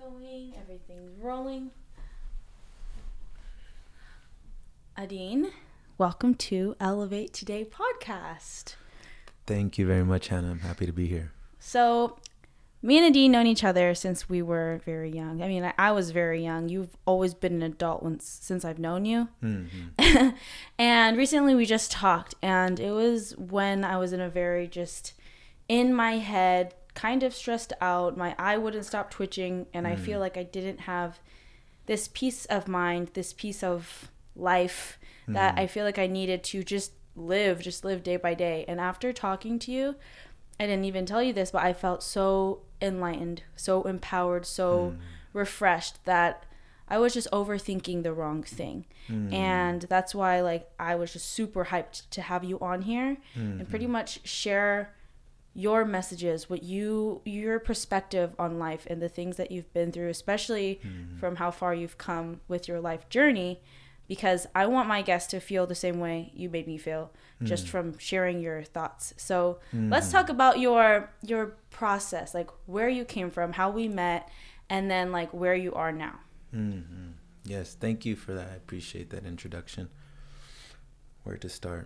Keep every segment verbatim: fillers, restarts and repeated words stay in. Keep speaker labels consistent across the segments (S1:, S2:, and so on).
S1: going. Everything's rolling. Adine, welcome to Elevate Today podcast.
S2: Thank you very much, Hannah. I'm happy to be here.
S1: So, me and Adine known each other since we were very young. I mean, I, I was very young. You've always been an adult once, since I've known you. Mm-hmm. And recently we just talked, and it was when I was in a very just in my head, kind of stressed out. My eye wouldn't stop twitching, and mm. I feel like I didn't have this peace of mind, this piece of life mm. that I feel like I needed to just live, just live day by day. And after talking to you, I didn't even tell you this, but I felt so enlightened, so empowered, so mm. refreshed that I was just overthinking the wrong thing. Mm. And that's why like I was just super hyped to have you on here mm-hmm. and pretty much share your messages, what you, your perspective on life and the things that you've been through, especially mm. from how far you've come with your life journey, because I want my guests to feel the same way you made me feel mm. just from sharing your thoughts. So mm. let's talk about your, your process, like where you came from, how we met, and then like where you are now.
S2: Mm-hmm. Yes. Thank you for that. I appreciate that introduction. Where to start?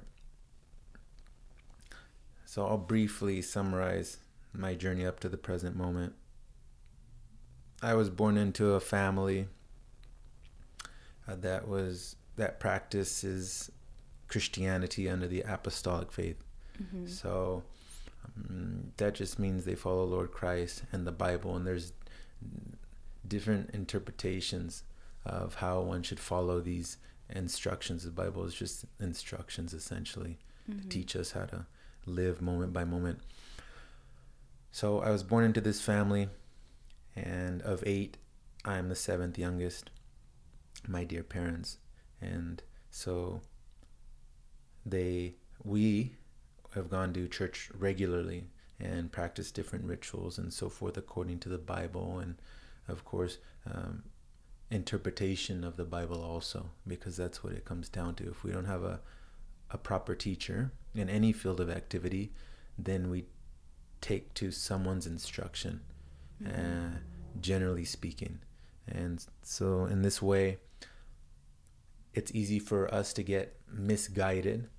S2: So I'll briefly summarize my journey up to the present moment. I was born into a family uh, that was that practices Christianity under the apostolic faith. Mm-hmm. So um, that just means they follow Lord Christ and the Bible, and there's different interpretations of how one should follow these instructions. The Bible is just instructions essentially mm-hmm. to teach us how to live moment by moment. So I was born into this family, and of eight, I'm the seventh youngest, my dear parents. And so they, we have gone to church regularly and practiced different rituals and so forth according to the Bible, and of course, um, interpretation of the Bible also, because that's what it comes down to. If we don't have a a proper teacher in any field of activity, then we take to someone's instruction, mm-hmm. uh, generally speaking. And so in this way, it's easy for us to get misguided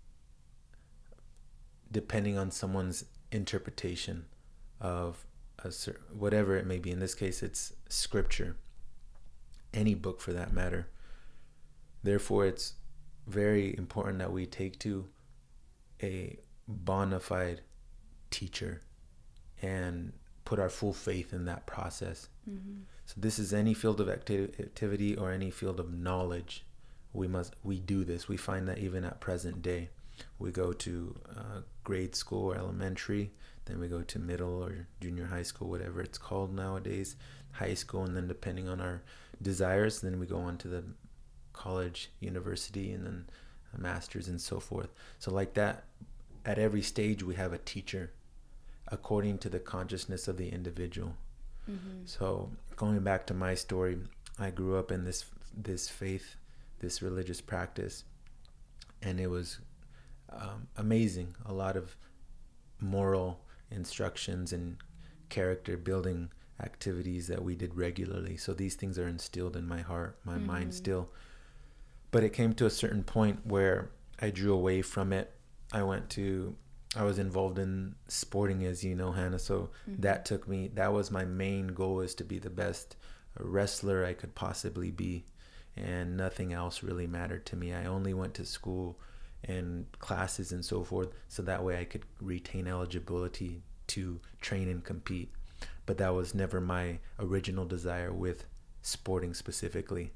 S2: depending on someone's interpretation of a cer- whatever it may be. In this case, it's scripture, any book for that matter. Therefore, it's very important that we take to a bona fide teacher and put our full faith in that process. Mm-hmm. So this is any field of acti- activity or any field of knowledge. We must, we do this. We find that even at present day, we go to uh, grade school or elementary, then we go to middle or junior high school, whatever it's called nowadays, high school, and then depending on our desires, then we go on to the college, university, and then a master's and so forth. So like that, at every stage we have a teacher according to the consciousness of the individual. Mm-hmm. So going back to my story, I grew up in this this faith, this religious practice, and it was um, amazing. A lot of moral instructions and character building activities that we did regularly. So these things are instilled in my heart, my mm-hmm. mind still. But it came to a certain point where I drew away from it. I went to, I was involved in sporting, as you know, Hannah. So mm-hmm. that took me, that was my main goal, is to be the best wrestler I could possibly be. And nothing else really mattered to me. I only went to school and classes and so forth, so that way I could retain eligibility to train and compete. But that was never my original desire with sporting specifically.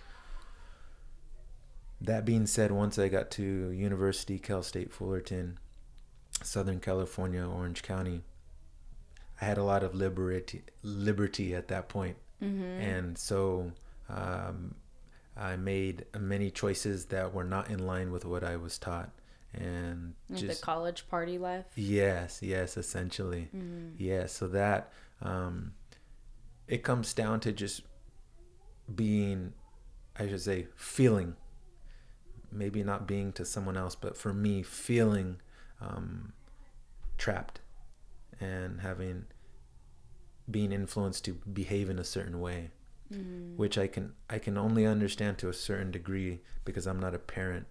S2: That being said, once I got to University, Cal State Fullerton, Southern California, Orange County, I had a lot of liberty liberty at that point. Mm-hmm. And so um, I made many choices that were not in line with what I was taught. And
S1: like
S2: just
S1: the college party life?
S2: Yes, yes, essentially. Mm-hmm. Yeah, so that um, it comes down to just being, I should say, feeling, maybe not being to someone else, but for me, feeling um, trapped and having being influenced to behave in a certain way, mm. which I can I can only understand to a certain degree because I'm not a parent.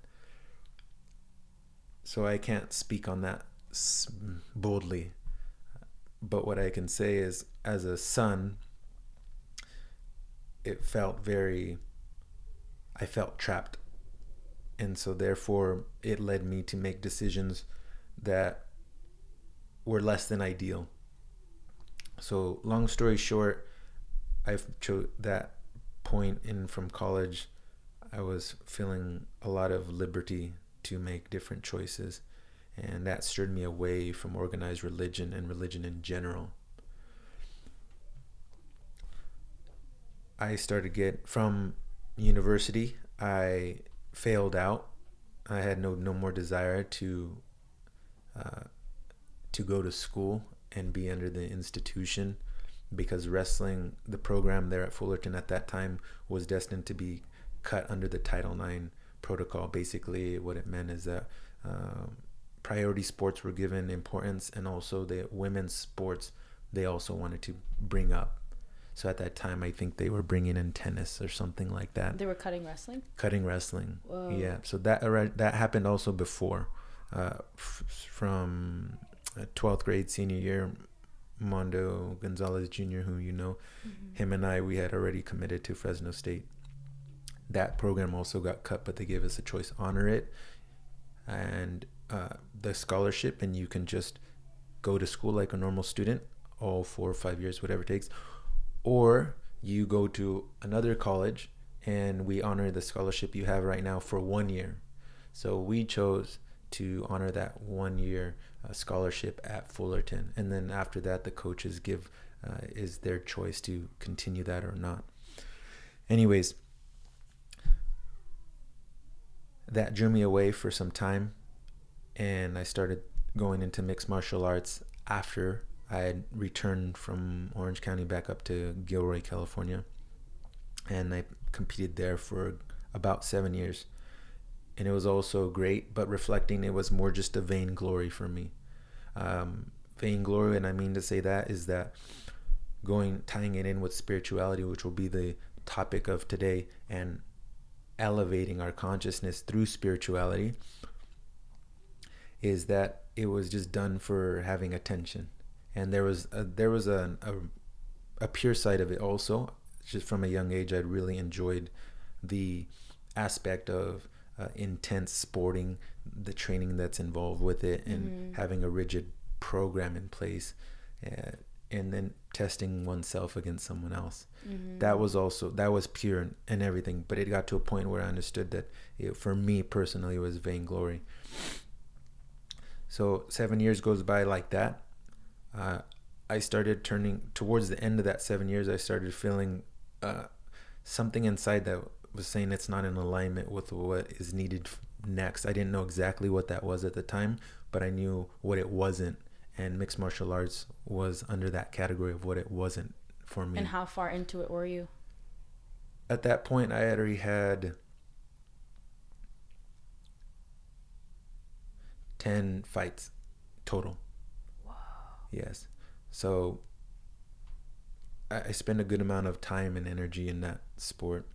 S2: So I can't speak on that boldly. But what I can say is, as a son, it felt very, I felt trapped. And so therefore it led me to make decisions that were less than ideal. So long story short, I've chose that point in from college. I was feeling a lot of liberty to make different choices, and that steered me away from organized religion and religion in general. I started get from university. I failed out. I had no no more desire to uh, to go to school and be under the institution, because wrestling, the program there at Fullerton at that time, was destined to be cut under the Title nine protocol. Basically, what it meant is that uh, priority sports were given importance, and also the women's sports they also wanted to bring up. So at that time, I think they were bringing in tennis or something like that.
S1: They were cutting wrestling?
S2: Cutting wrestling.
S1: Whoa.
S2: Yeah. So that that happened also before. Uh, f- from twelfth grade, senior year, Mondo Gonzalez Junior, who you know, mm-hmm. him and I, we had already committed to Fresno State. That program also got cut, but they gave us a choice: honor it and uh, the scholarship, and you can just go to school like a normal student, all four or five years, whatever it takes, or you go to another college and we honor the scholarship you have right now for one year. So we chose to honor that one year uh, scholarship at Fullerton, and then after that the coaches give uh, is their choice to continue that or not. Anyways, that drew me away for some time, and I started going into mixed martial arts after I had returned from Orange County back up to Gilroy, California, and I competed there for about seven years. And it was also great, but reflecting, it was more just a vainglory for me. Um, vainglory, and I mean to say that, is that going, tying it in with spirituality, which will be the topic of today, and elevating our consciousness through spirituality, is that it was just done for having attention. And there was a, there was a, a, a pure side of it also. Just from a young age, I really enjoyed the aspect of Uh, intense sporting, the training that's involved with it, and mm-hmm. having a rigid program in place, uh, and then testing oneself against someone else. Mm-hmm. That was also, that was pure and, and everything, but it got to a point where I understood that it, for me personally, it was vainglory. So seven years goes by like that. Uh, I started turning, towards the end of that seven years, I started feeling uh, something inside that was saying it's not in alignment with what is needed next. I didn't know exactly what that was at the time, but I knew what it wasn't, and mixed martial arts was under that category of what it wasn't for me.
S1: And how far into it were you?
S2: At that point, I had already had ten fights total.
S1: Wow.
S2: Yes. So I, I spent a good amount of time and energy in that sport.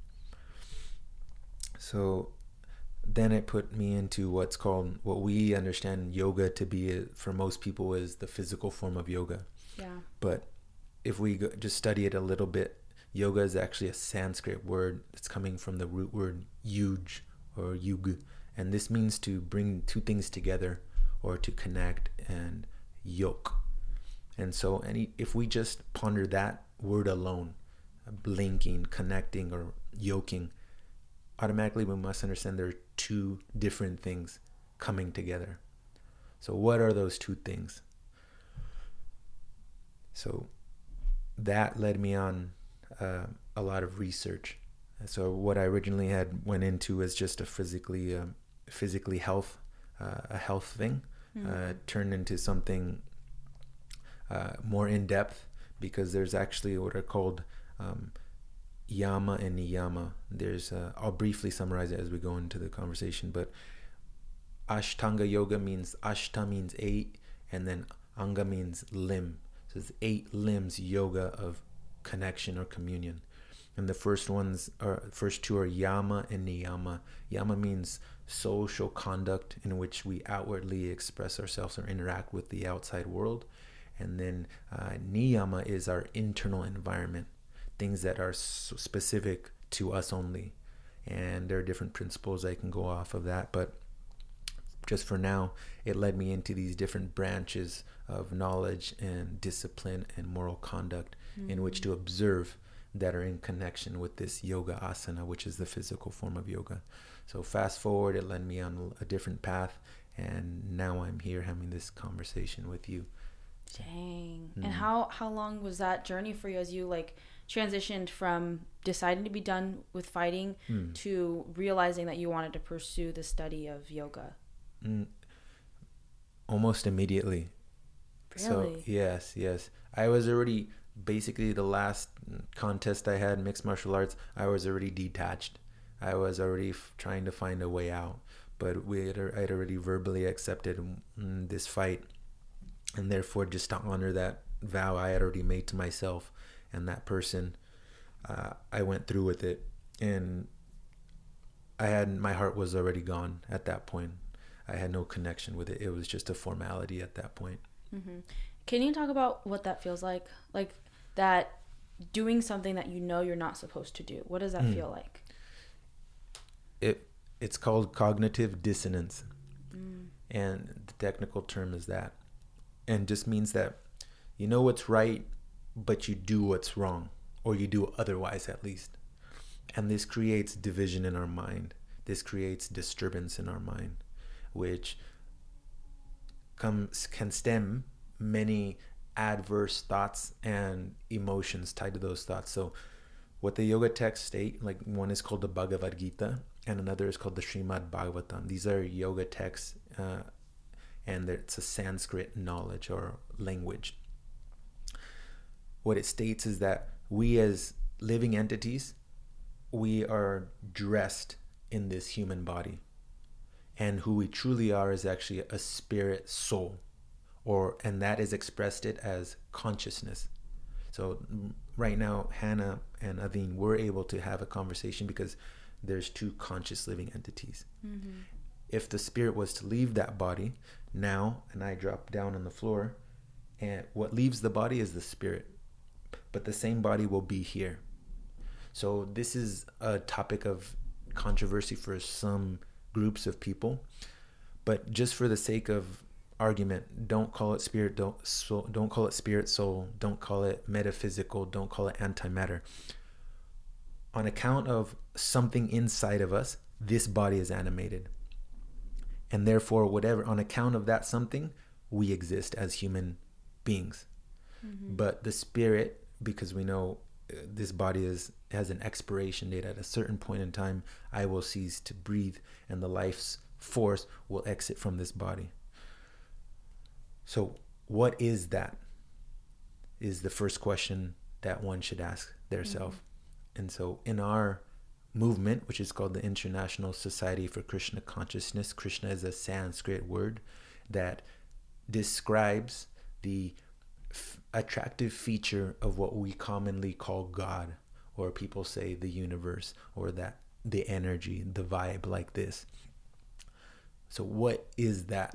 S2: So then it put me into what's called, what we understand yoga to be for most people, is the physical form of yoga.
S1: Yeah.
S2: But if we go, just study it a little bit, yoga is actually a Sanskrit word that's coming from the root word yuj or yug. And this means to bring two things together, or to connect and yoke. And so any, if we just ponder that word alone, linking, connecting, or yoking, automatically we must understand there are two different things coming together. So what are those two things? So that led me on uh, a lot of research. So what I originally had went into as just a physically um, physically health, uh, a health thing, mm-hmm. uh, turned into something uh, more in depth, because there's actually what are called um, yama and niyama. There's uh, I'll briefly summarize it as we go into the conversation, but Ashtanga yoga means, ashta means eight, and then anga means limb. So it's eight limbs yoga of connection or communion. And the first ones are first two are yama and niyama. Yama means social conduct in which we outwardly express ourselves or interact with the outside world. And then uh, niyama is our internal environment, things that are specific to us only. And there are different principles I can go off of that, but just for now, it led me into these different branches of knowledge and discipline and moral conduct mm-hmm. in which to observe that are in connection with this yoga asana, which is the physical form of yoga. So fast forward, it led me on a different path, and now I'm here having this conversation with you.
S1: Dang. Mm. And how how long was that journey for you as you like transitioned from deciding to be done with fighting mm. to realizing that you wanted to pursue the study of yoga? Mm.
S2: Almost immediately.
S1: Really?
S2: So yes, yes. I was already basically the last contest I had, mixed martial arts, I was already detached. I was already f- trying to find a way out, but we had, I'd already verbally accepted mm, this fight, and therefore just to honor that vow I had already made to myself and that person, uh, I went through with it, and I had my heart was already gone at that point. I had no connection with it. It was just a formality at that point.
S1: Mm-hmm. Can you talk about what that feels like? Like that doing something that you know you're not supposed to do. What does that mm. feel like?
S2: It it's called cognitive dissonance. Mm. And the technical term is that. And just means that you know what's right, but you do what's wrong, or you do otherwise at least. And this creates division in our mind. This creates disturbance in our mind, which comes can stem many adverse thoughts and emotions tied to those thoughts. So what the yoga texts state, like one is called the Bhagavad Gita and another is called the Srimad Bhagavatam. These are yoga texts uh, and it's a Sanskrit knowledge or language. What it states is that we as living entities, we are dressed in this human body. And who we truly are is actually a spirit soul. Or and that is expressed it as consciousness. So right now, Hannah and Aveen were able to have a conversation because there's two conscious living entities. Mm-hmm. If the spirit was to leave that body now, and I drop down on the floor, and what leaves the body is the spirit, but the same body will be here. So this is a topic of controversy for some groups of people, but just for the sake of argument, don't call it spirit, don't soul, don't call it spirit soul, don't call it metaphysical, don't call it antimatter. On account of something inside of us, this body is animated, and therefore whatever, on account of that something, we exist as human beings. Mm-hmm. But the spirit, because we know this body is has an expiration date, at a certain point in time I will cease to breathe and the life's force will exit from this body. So what is that? Is the first question that one should ask their mm-hmm. self. And so in our movement, which is called the International Society for Krishna Consciousness, Krishna is a Sanskrit word that describes the f- attractive feature of what we commonly call God, or people say the universe, or that the energy, the vibe like this. So what is that?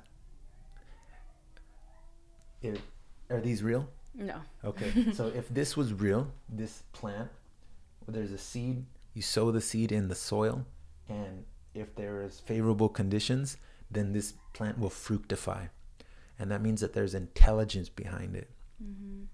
S2: It, are these real?
S1: No.
S2: Okay. So if this was real, this plant, there's a seed, you sow the seed in the soil, and if there is favorable conditions, then this plant will fructify. And that means that there's intelligence behind it. Mm-hmm.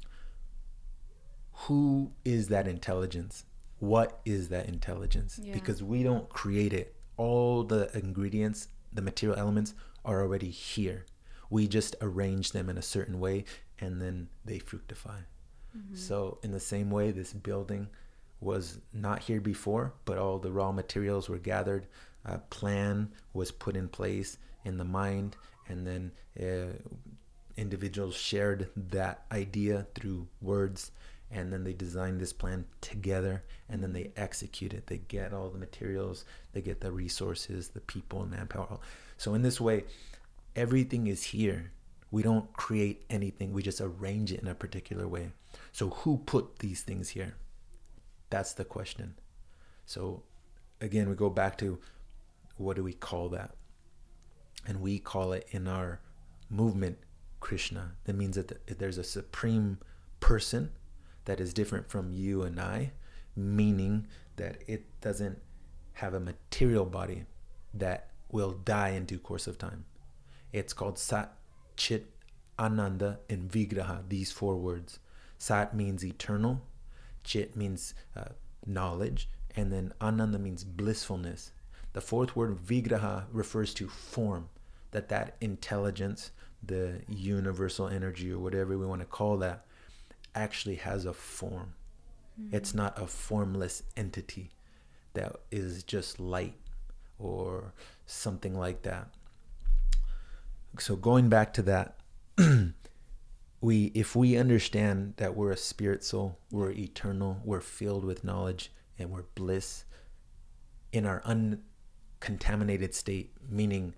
S2: Who is that intelligence? What is that intelligence? Yeah. Because we don't create it. All the ingredients, the material elements are already here. We just arrange them in a certain way and then they fructify. Mm-hmm. So in the same way, this building was not here before, but all the raw materials were gathered. A plan was put in place in the mind, and then uh, individuals shared that idea through words, and then they designed this plan together, and then they execute it. They get all the materials, they get the resources, the people and manpower. So in this way, everything is here. We don't create anything. We just arrange it in a particular way. So who put these things here? That's the question. So again, we go back to, what do we call that? And we call it in our movement Krishna. That means that there's a supreme person that is different from you and I, meaning that it doesn't have a material body that will die in due course of time. It's called Sat, Chit, Ananda, and Vigraha, these four words. Sat means eternal, Chit means uh, knowledge, and then Ananda means blissfulness. The fourth word, Vigraha, refers to form, that that intelligence, the universal energy, or whatever we want to call that, actually has a form. Mm-hmm. It's not a formless entity that is just light or something like that. So going back to that, we if we understand that we're a spirit soul, we're eternal, we're filled with knowledge, and we're bliss in our uncontaminated state, meaning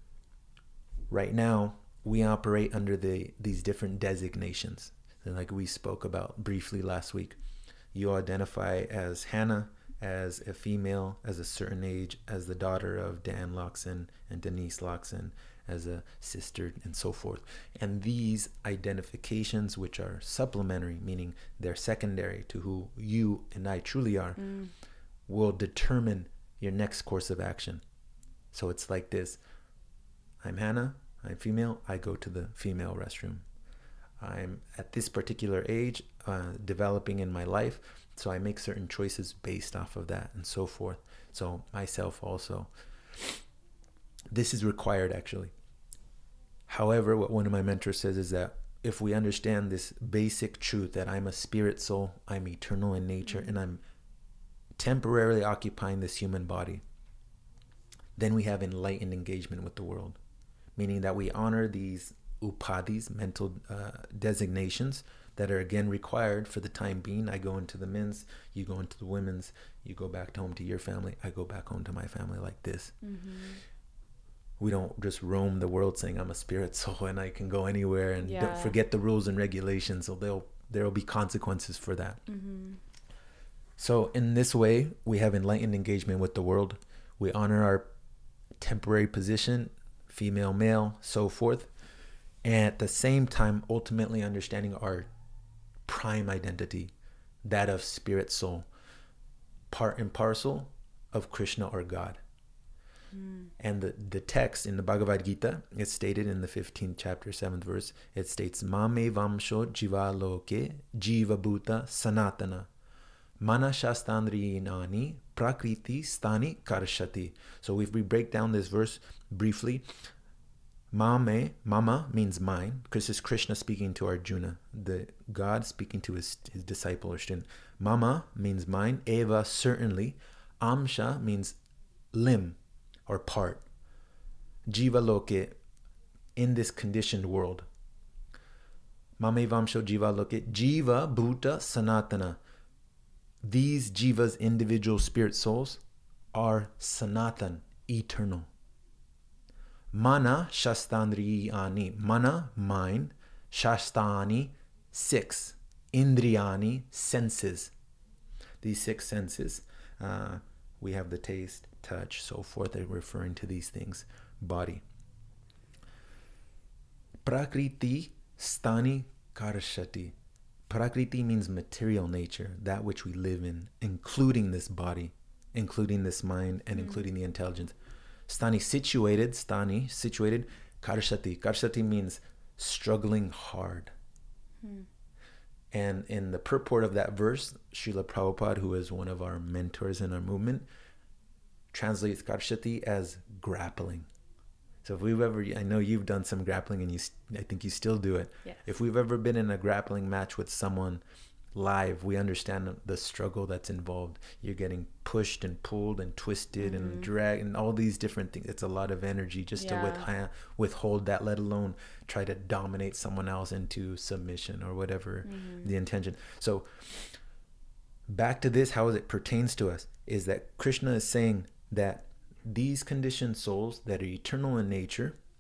S2: right now we operate under the these different designations. And like we spoke about briefly last week, you identify as Hannah, as a female, as a certain age, as the daughter of Dan Loxon and Denise Loxon, as a sister, and so forth. And these identifications, which are supplementary, meaning they're secondary to who you and I truly are, mm. will determine your next course of action. So it's like this: I'm Hannah, I'm female, I go to the female restroom. I'm at this particular age, uh, developing in my life, so I make certain choices based off of that, and so forth. So myself also. This is required, actually. However, what one of my mentors says is that if we understand this basic truth that I'm a spirit soul, I'm eternal in nature, mm-hmm. and I'm temporarily occupying this human body, then we have enlightened engagement with the world, meaning that we honor these upadhis, mental uh, designations that are again required for the time being. I go into the men's, you go into the women's, you go back home to your family, I go back home to my family, like this. Mm-hmm. We don't just roam the world saying I'm a spirit soul and I can go anywhere, and yeah. don't forget the rules and regulations, so there'll there'll be consequences for that. Mm-hmm. So in this way, we have enlightened engagement with the world. We honor our temporary position, female, male, so forth, and at the same time ultimately understanding our prime identity, that of spirit soul, part and parcel of Krishna or God. Mm. And the, the text in the Bhagavad Gita, it's stated in the fifteenth chapter, seventh verse, it states, Mame vamsho jiva loke jiva bhuta sanatana mana shastandriyani prakriti stani karshati. So if we break down this verse briefly, Mame, mama means mine, because it's Krishna speaking to Arjuna, the God speaking to his, his disciple or student. Mama means mine, eva certainly, amsha means limb or part, jiva loke, in this conditioned world. Mame vamsho jiva loke, jiva bhuta sanatana. These jivas, individual spirit souls, are sanatan, eternal. Mana shastandriyani. Mana, mind. Shastani, six. Indriyani, senses. These six senses, uh, we have the taste, touch, so forth. They're referring to these things. Body. Prakriti stani karshati. Prakriti means material nature, that which we live in, including this body, including this mind, and mm-hmm. including the intelligence. Stani, situated, stani, situated, karshati. Karshati means struggling hard. Hmm. And in the purport of that verse, Srila Prabhupada, who is one of our mentors in our movement, translates karshati as grappling. So if we've ever, I know you've done some grappling, and you, I think you still do it. Yes. If we've ever been in a grappling match with someone live, we understand the struggle that's involved. You're getting pushed and pulled and twisted mm-hmm. and dragged and all these different things. It's a lot of energy just yeah. to with, withhold that, let alone try to dominate someone else into submission or whatever mm-hmm. the intention. So back to this, how it pertains to us, is that Krishna is saying that these conditioned souls that are eternal in nature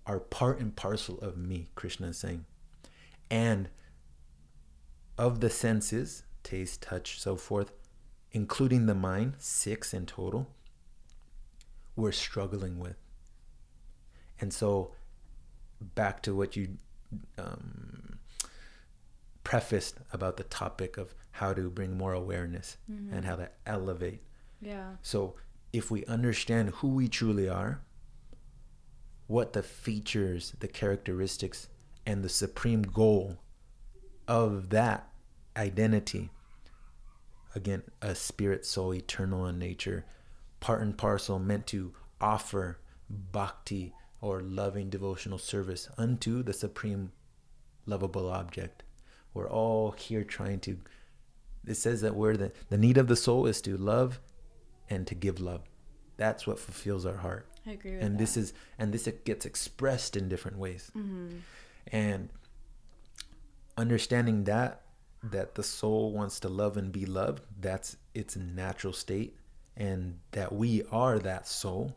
S2: are part and parcel of me, Krishna is saying. And of the senses, taste, touch, so forth, including the mind, six in total, we're struggling with. And so back to what you um, prefaced about the topic of how to bring more awareness mm-hmm. and how to elevate.
S1: Yeah.
S2: So if we understand who we truly are, what the features, the characteristics, and the supreme goal of that identity, again, a spirit, soul, eternal in nature, part and parcel, meant to offer bhakti or loving devotional service unto the supreme lovable object. We're all here trying to, it says that we're the, the need of the soul is to love and to give love. That's what fulfills our heart.
S1: I agree with
S2: and
S1: that.
S2: this is and this gets expressed in different ways.
S1: Mm-hmm.
S2: And understanding that that the soul wants to love and be loved, that's its natural state, and that we are that soul.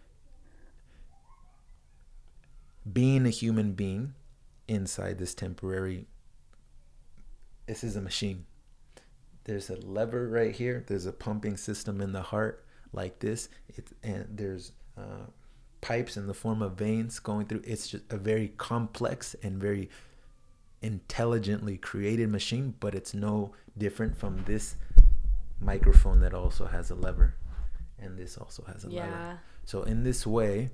S2: Being a human being inside this temporary, this is a machine. There's a lever right here. There's a pumping system in the heart like this. It's, and there's uh, pipes in the form of veins going through. It's just a very complex and very intelligently created machine, but it's no different from this microphone that also has a lever, and this also has a
S1: yeah.
S2: lever. So in this way,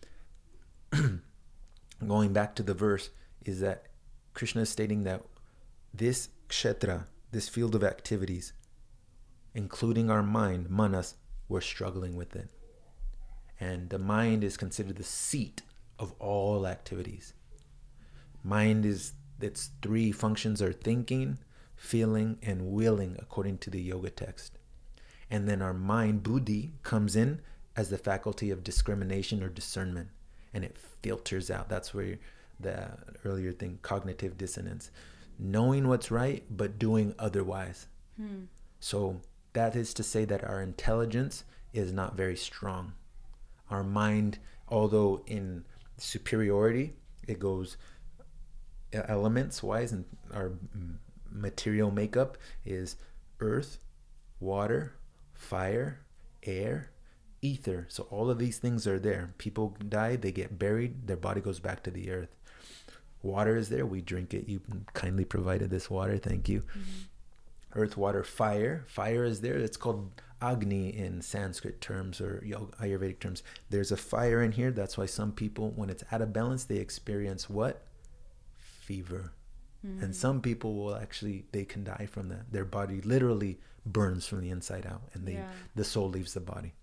S2: going back to the verse, is that Krishna is stating that this kshetra, this field of activities, including our mind, manas, we're struggling with it. And the mind is considered the seat of all activities. Mind is, its three functions are thinking, feeling, and willing, according to the yoga text. And then our mind, buddhi, comes in as the faculty of discrimination or discernment. And it filters out. That's where the earlier thing, cognitive dissonance. Knowing what's right, but doing otherwise. Hmm. So that is to say that our intelligence is not very strong. Our mind, although in superiority, it goes elements wise, and our material makeup is earth, water, fire, air, ether. So all of these things are there. People die, they get buried, their body goes back to the earth. Water is there, we drink it. You kindly provided this water, thank you. Mm-hmm. Earth, water, fire. Fire is there. It's called Agni in Sanskrit terms or Ayurvedic terms. There's a fire in here. That's why some people, when it's out of balance, they experience what? Fever. Mm-hmm. And some people will actually, they can die from that. Their body literally burns from the inside out, and they, yeah. the soul leaves the body.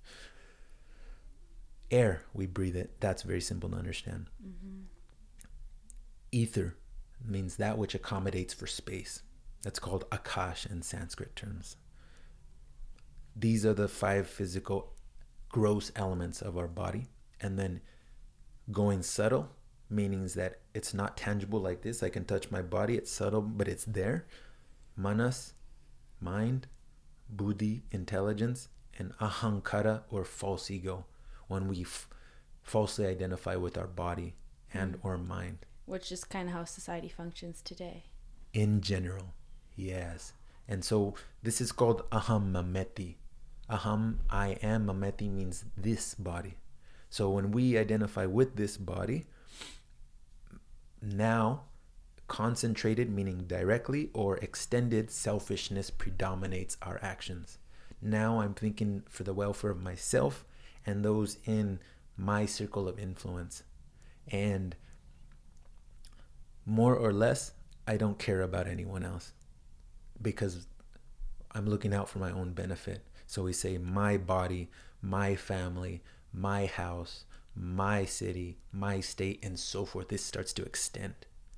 S2: Air, we breathe it. That's very simple to understand. Mm-hmm. Ether means that which accommodates for space. That's called Akash in Sanskrit terms. These are the five physical gross elements of our body. And then going subtle, meaning that it's not tangible like this. I can touch my body, it's subtle, but it's there. Manas, mind, buddhi, intelligence, and ahankara, or false ego, when we f- falsely identify with our body and mm. or mind.
S1: Which is kind of how society functions today.
S2: In general, yes. And so this is called aham mameti. Aham, I am, mameti means this body. So when we identify with this body, now concentrated, meaning directly, or extended selfishness predominates our actions. Now I'm thinking for the welfare of myself and those in my circle of influence. And more or less, I don't care about anyone else because I'm looking out for my own benefit. So we say my body, my family, my house, my city, my state, and so forth. This starts to extend.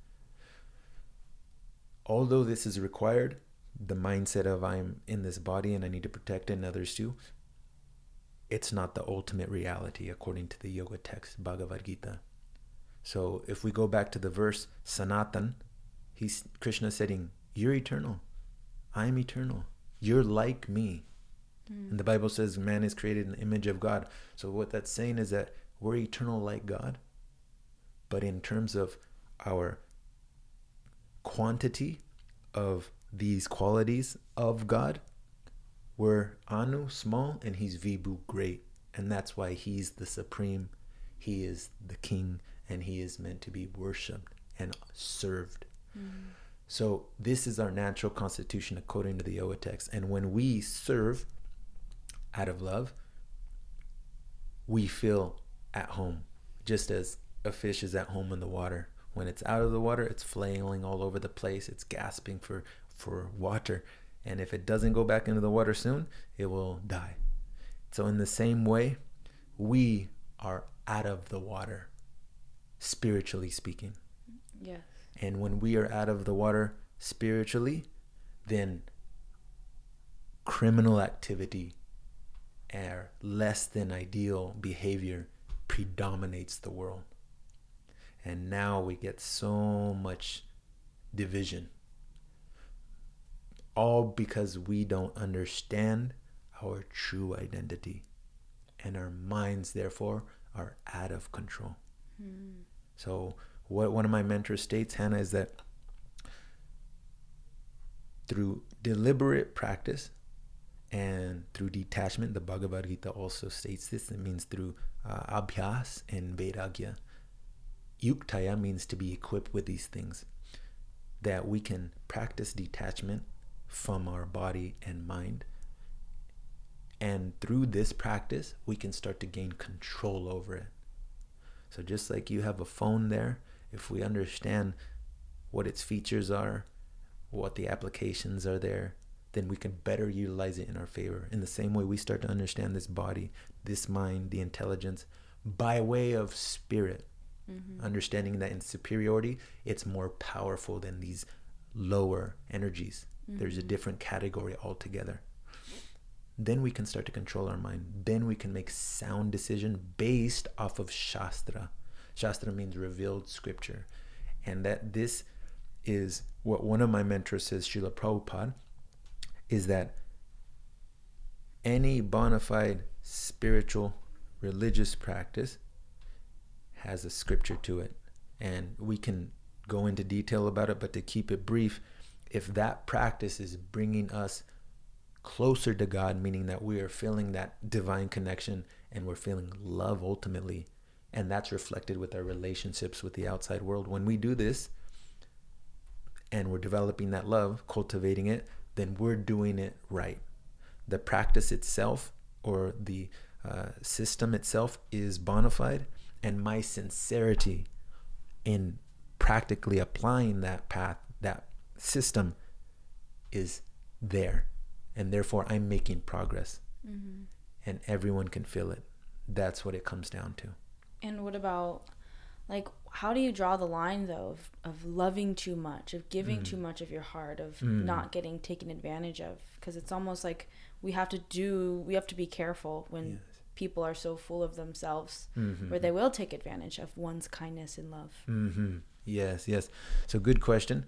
S2: Although this is required, the mindset of I'm in this body and I need to protect it and others too, it's not the ultimate reality according to the yoga text, Bhagavad Gita. So if we go back to the verse, Sanatan, he's Krishna saying, you're eternal. I'm eternal. You're like me. Mm. And the Bible says man is created in the image of God. So what that's saying is that we're eternal like God. But in terms of our quantity of these qualities of God, we're Anu, small, and he's Vibhu, great. And that's why he's the supreme, he is the king, and he is meant to be worshipped and served. Mm-hmm. So this is our natural constitution according to the Oa text. And when we serve out of love, we feel at home, just as a fish is at home in the water. When it's out of the water, it's flailing all over the place. It's gasping for, for water. And if it doesn't go back into the water soon, it will die. So in the same way, we are out of the water, spiritually speaking.
S1: Yes.
S2: And when we are out of the water spiritually, then criminal activity or less than ideal behavior predominates the world. And now we get so much division. All because we don't understand our true identity. And our minds, therefore, are out of control. Mm. So what one of my mentors states, Hannah, is that through deliberate practice and through detachment, the Bhagavad Gita also states this. It means through uh, abhyas and vairagya. Yuktaya means to be equipped with these things. That we can practice detachment from our body and mind. And through this practice, we can start to gain control over it. So just like you have a phone there, if we understand what its features are, what the applications are there, then we can better utilize it in our favor. In the same way, we start to understand this body, this mind, the intelligence, by way of spirit. Mm-hmm. Understanding that in superiority, it's more powerful than these lower energies. Mm-hmm. There's a different category altogether. Then we can start to control our mind. Then we can make sound decision based off of Shastra. Shastra means revealed scripture. And that this is what one of my mentors says, Srila Prabhupada, is that any bona fide spiritual religious practice has a scripture to it. And we can go into detail about it, but to keep it brief, if that practice is bringing us closer to God, meaning that we are feeling that divine connection and we're feeling love ultimately, and that's reflected with our relationships with the outside world. When we do this and we're developing that love, cultivating it, then we're doing it right. The practice itself or the uh, system itself is bona fide, and my sincerity in practically applying that path, that system is there. And therefore, I'm making progress. Mm-hmm. And everyone can feel it. That's what it comes down to.
S1: And what about, like, how do you draw the line, though, of, of loving too much, of giving mm. too much of your heart, of mm. not getting taken advantage of? Because it's almost like we have to do, we have to be careful when yes. people are so full of themselves, mm-hmm. where they will take advantage of one's kindness and love.
S2: Mm-hmm. Yes, yes. So good question.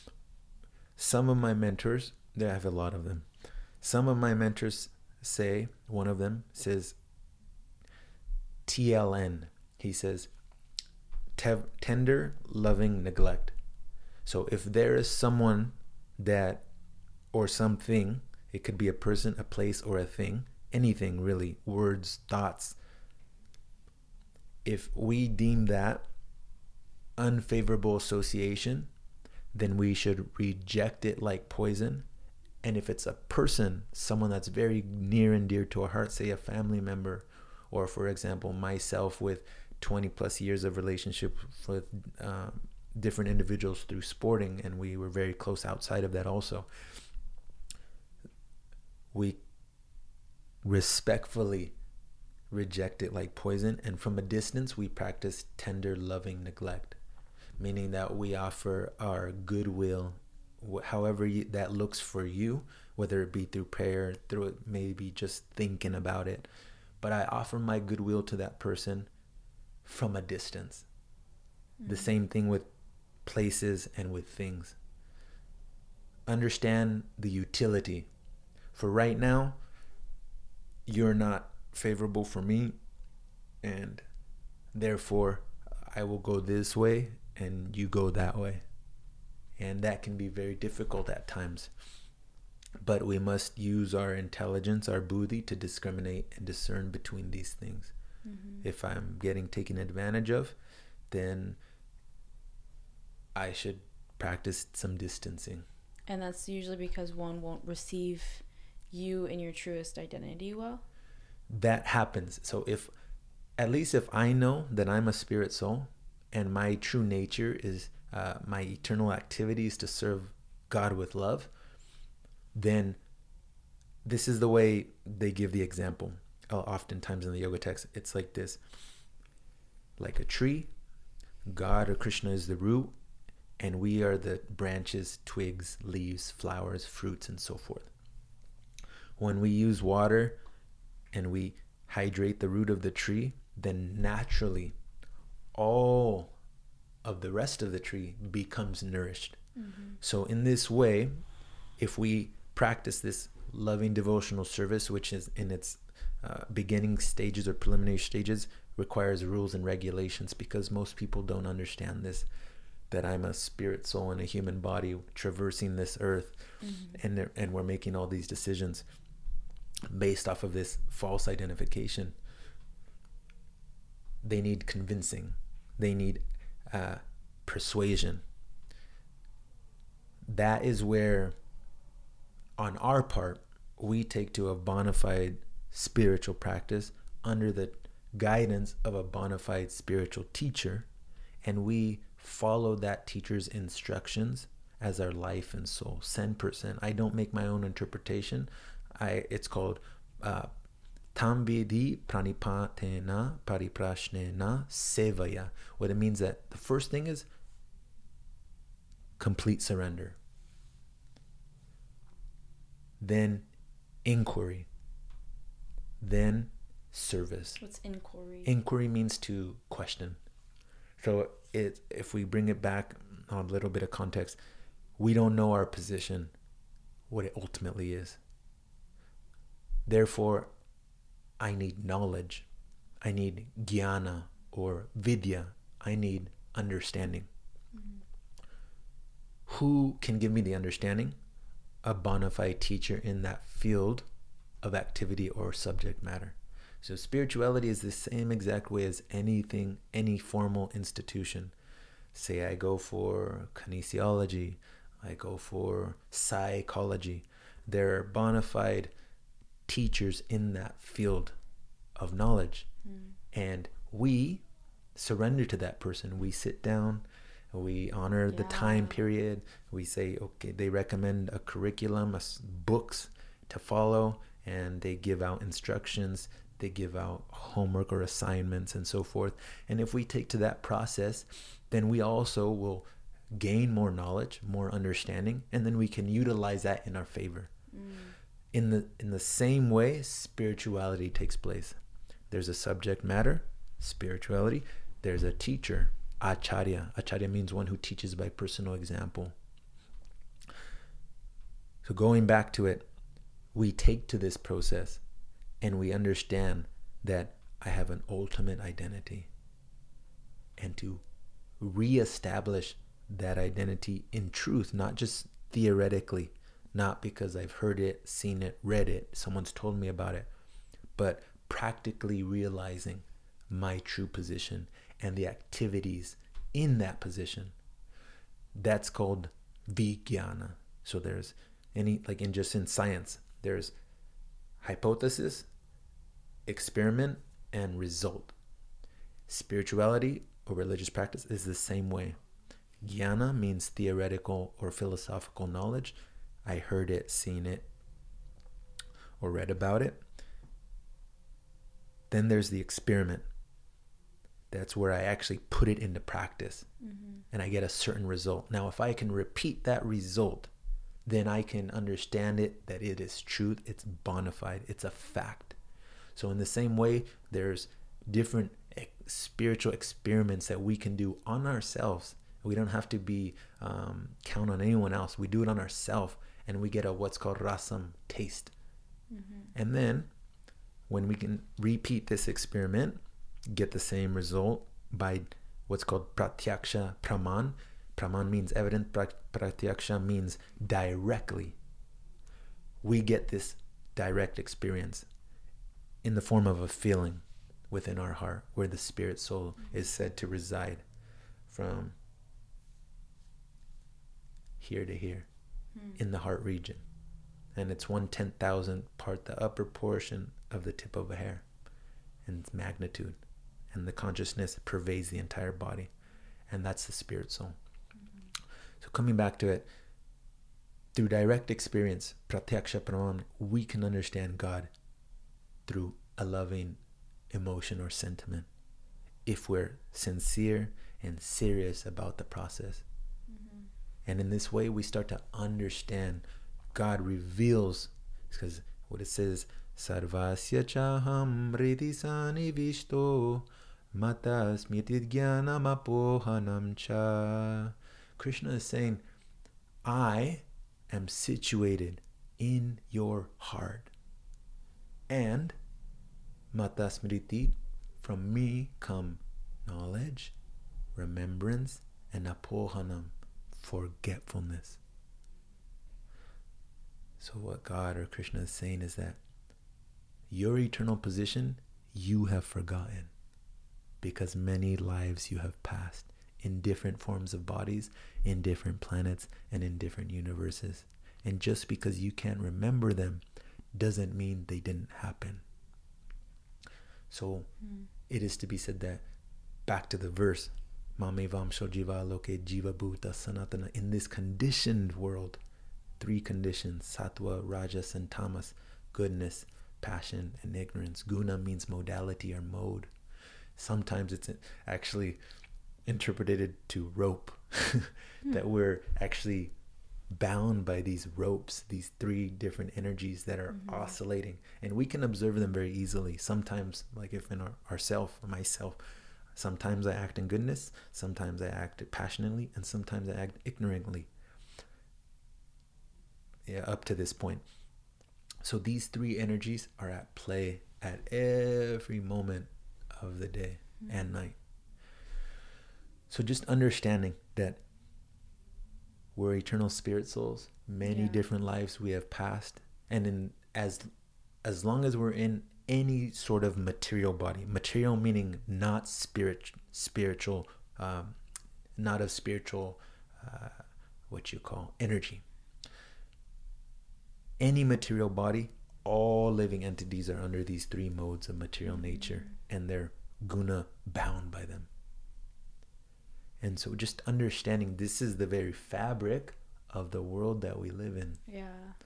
S2: Some of my mentors, I have a lot of them. Some of my mentors say, one of them says, T L N. He says, Tev- tender, loving neglect. So if there is someone that, or something, it could be a person, a place, or a thing, anything really, words, thoughts. If we deem that unfavorable association, then we should reject it like poison. And if it's a person, someone that's very near and dear to our heart, say a family member, or for example, myself with twenty plus years of relationship with uh, different individuals through sporting, and we were very close outside of that also. We respectfully reject it like poison, and from a distance, we practice tender, loving neglect, meaning that we offer our goodwill, however you, that looks for you, whether it be through prayer, through maybe just thinking about it. But I offer my goodwill to that person from a distance. Mm-hmm. The same thing with places and with things. Understand the utility. For right now, you're not favorable for me, and therefore I will go this way and you go that way. And that can be very difficult at times. But we must use our intelligence, our buddhi, to discriminate and discern between these things. Mm-hmm. If I'm getting taken advantage of, then I should practice some distancing.
S1: And that's usually because one won't receive you in your truest identity well?
S2: That happens. So if, at least if I know that I'm a spirit soul and my true nature is uh, my eternal activities to serve God with love, then this is the way they give the example. Uh, oftentimes in the yoga text, it's like this. Like a tree, God or Krishna is the root, and we are the branches, twigs, leaves, flowers, fruits, and so forth. When we use water and we hydrate the root of the tree, then naturally all of the rest of the tree becomes nourished. Mm-hmm. So in this way, if we practice this loving devotional service, which is in its uh, beginning stages or preliminary stages, requires rules and regulations, because most people don't understand this, that I'm a spirit soul in a human body traversing this earth, mm-hmm. and and we're making all these decisions based off of this false identification. They need convincing. They need uh, persuasion. That is where, on our part, we take to a bona fide spiritual practice under the guidance of a bona fide spiritual teacher, and we follow that teacher's instructions as our life and soul. ten percent. I don't make my own interpretation. I it's called uh, Tambidi pranipatena pariprashnena sevaya. What it means that the first thing is complete surrender. Then inquiry. Then service.
S1: What's inquiry?
S2: Inquiry means to question. So it, if we bring it back a little bit of context, we don't know our position, what it ultimately is. Therefore, I need knowledge. I need jnana or vidya. I need understanding. Mm-hmm. Who can give me the understanding? A bona fide teacher in that field of activity or subject matter. So spirituality is the same exact way as anything, any formal institution. Say I go for kinesiology, I go for psychology. There are bona fide teachers in that field of knowledge. Mm. And we surrender to that person. We sit down, we honor yeah. the time period. We say, okay, they recommend a curriculum, a, books to follow, and they give out instructions. They give out homework or assignments and so forth. And if we take to that process, then we also will gain more knowledge, more understanding, and then we can utilize that in our favor. Mm. In the in the same way, spirituality takes place. There's a subject matter, spirituality. There's a teacher, acharya. Acharya means one who teaches by personal example. So going back to it, we take to this process and we understand that I have an ultimate identity. And to reestablish that identity in truth, not just theoretically, not because I've heard it, seen it, read it, someone's told me about it, but practically realizing my true position and the activities in that position. That's called vijnana. So there's any, like in just in science, there's hypothesis, experiment, and result. Spirituality or religious practice is the same way. Jnana means theoretical or philosophical knowledge. I heard it, seen it, or read about it. Then there's the experiment. That's where I actually put it into practice, mm-hmm. and I get a certain result. Now, if I can repeat that result, then I can understand it, that it is truth, it's bona fide, it's a fact. So in the same way, there's different ex- spiritual experiments that we can do on ourselves. We don't have to be um, count on anyone else. We do it on ourselves, and we get a what's called rasam, taste. Mm-hmm. And then when we can repeat this experiment, get the same result by what's called pratyaksha praman. Praman means evident. Pratyaksha means directly. We get this direct experience in the form of a feeling within our heart, where the spirit soul is said to reside from here to here hmm. in the heart region. And it's one ten thousand part the upper portion of the tip of a hair in its magnitude. And the consciousness pervades the entire body. And that's the spirit soul. Mm-hmm. So coming back to it, through direct experience, pratyaksha praman, we can understand God through a loving emotion or sentiment if we're sincere and serious about the process. Mm-hmm. And in this way, we start to understand. God reveals, because what it says, Sarvasya chaham hridisani vishto matas mitidgyanam apohanam cha. Krishna is saying, I am situated in your heart. And matasmriti, from me come knowledge, remembrance, and apohanam, forgetfulness. So what God or Krishna is saying is that your eternal position you have forgotten, because many lives you have passed in different forms of bodies, in different planets, and in different universes. And just because you can't remember them doesn't mean they didn't happen. So mm. it is to be said that, back to the verse, Mamevam Shojiva Loke Jiva Bhuta Sanatana, in this conditioned world, three conditions, sattva, rajas, and tamas, goodness, passion, and ignorance. Guna means modality or mode. Sometimes it's actually interpreted to rope, that we're actually bound by these ropes, these three different energies that are mm-hmm. oscillating, and we can observe them very easily. Sometimes, like if in our, ourself, myself, sometimes I act in goodness, sometimes I act passionately, and sometimes I act ignorantly. Yeah, up to this point. So these three energies are at play at every moment of the day mm-hmm. and night. So just understanding that we're eternal spirit souls, many yeah. different lives we have passed, and in as as long as we're in any sort of material body, material meaning not spirit, spiritual, um, not of spiritual, uh, what you call energy. Any material body, all living entities are under these three modes of material nature, and they're guna bound by them. And so just understanding this is the very fabric of the world that we live in.
S1: Yeah.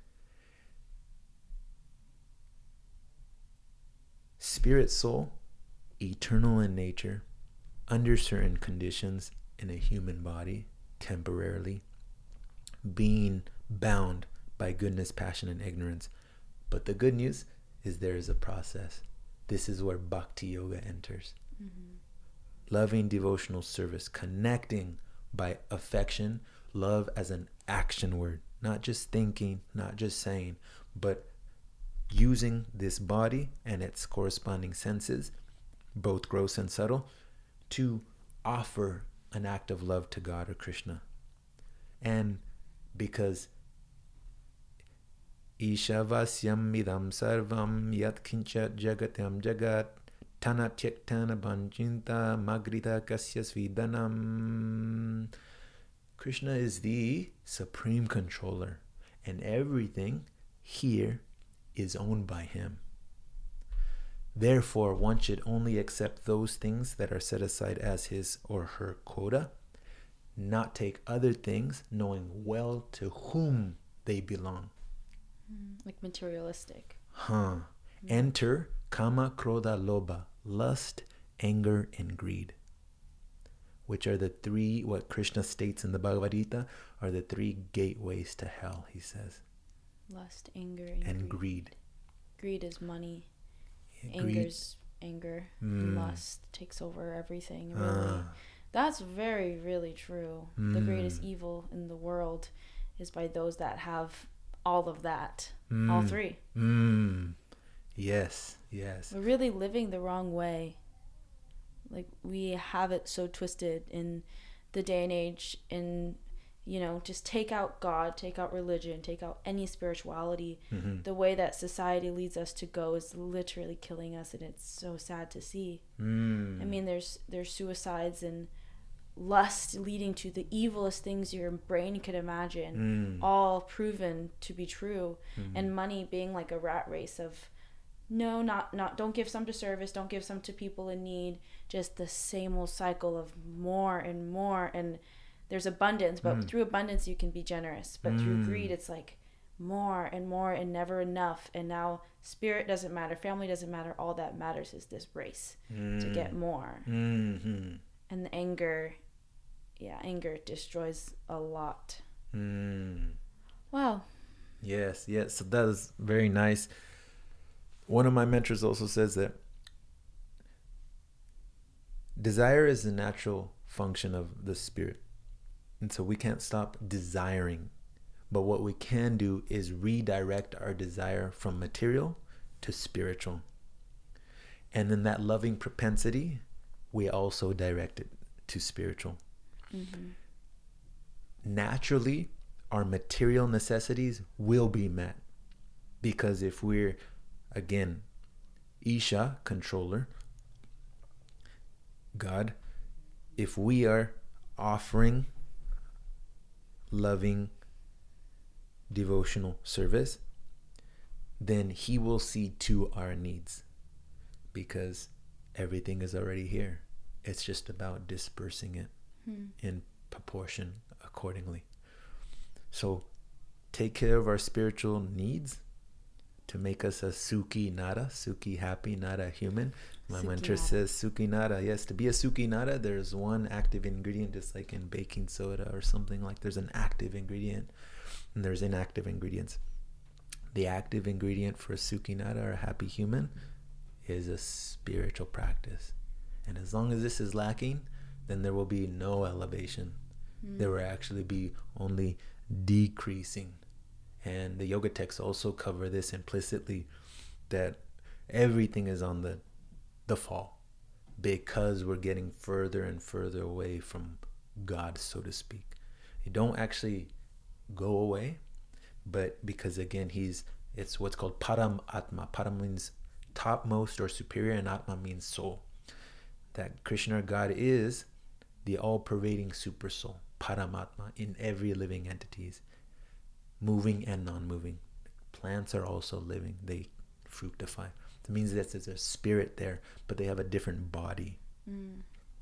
S2: Spirit soul, eternal in nature, under certain conditions in a human body, temporarily, being bound by goodness, passion, and ignorance. But the good news is there is a process. This is where bhakti yoga enters. Mm-hmm. Loving devotional service, connecting by affection, love as an action word, not just thinking, not just saying, but using this body and its corresponding senses, both gross and subtle, to offer an act of love to God or Krishna. And because Ishavasyam idam sarvam yat kinchat jagatyam jagat Tana tyektana banjinta magrita kasya svidanam. Krishna is the supreme controller, and everything here is owned by him. Therefore, one should only accept those things that are set aside as his or her quota, not take other things, knowing well to whom they belong.
S1: Like materialistic.
S2: Huh. Mm. Enter Kama, Krodha, Lobha, lust, anger, and greed, which are the three, what Krishna states in the Bhagavad Gita, are the three gateways to hell, he says.
S1: Lust, anger, and,
S2: and
S1: greed.
S2: greed.
S1: Greed is money.
S2: Yeah,
S1: Anger's anger. Mm. Lust takes over everything, really. Uh. That's very, really true. Mm. The greatest evil in the world is by those that have all of that. Mm. All three.
S2: Mm. Yes, yes.
S1: We're really living the wrong way. Like, we have it so twisted in the day and age, in, you know, just take out God, take out religion, take out any spirituality. Mm-hmm. The way that society leads us to go is literally killing us, and it's so sad to see. Mm. I mean, there's there's suicides and lust leading to the evilest things your brain could imagine, mm. all proven to be true. Mm-hmm. And money being like a rat race of, no, not not don't give some to service, don't give some to people in need, just the same old cycle of more and more. And there's abundance, but mm. through abundance you can be generous, but mm. through greed it's like more and more and never enough. And now spirit doesn't matter, family doesn't matter, all that matters is this race mm. to get more. Mm-hmm. And the anger, yeah, anger destroys a lot. Mm. Wow.
S2: Yes, yes. So that is very nice. One of my mentors also says that desire is the natural function of the spirit. And so we can't stop desiring. But what we can do is redirect our desire from material to spiritual. And then that loving propensity, we also direct it to spiritual. Mm-hmm. Naturally, our material necessities will be met. Because if we're, again, Isha, controller, God, if we are offering loving devotional service, then he will see to our needs, because everything is already here. It's just about dispersing it hmm. in proportion accordingly. So take care of our spiritual needs to make us a Sukhi Nara, Sukhi happy, not a human. My Sukhi mentor nara. says Sukhi Nara. Yes, to be a Sukhi Nara, there's one active ingredient, just like in baking soda or something. Like there's an active ingredient and there's inactive ingredients. The active ingredient for a Sukhi Nara, or a happy human, is a spiritual practice. And as long as this is lacking, then there will be no elevation. Mm. There will actually be only decreasing. And the yoga texts also cover this implicitly, that everything is on the the fall, because we're getting further and further away from God, so to speak. You don't actually go away, but because again, he's it's what's called Param Atma. Param means topmost or superior, and Atma means soul. That Krishna, God, is the all-pervading super soul, Paramatma, in every living entities, moving and non-moving. Plants are also living; they fructify. It means that there's a spirit there, but they have a different body. Mm.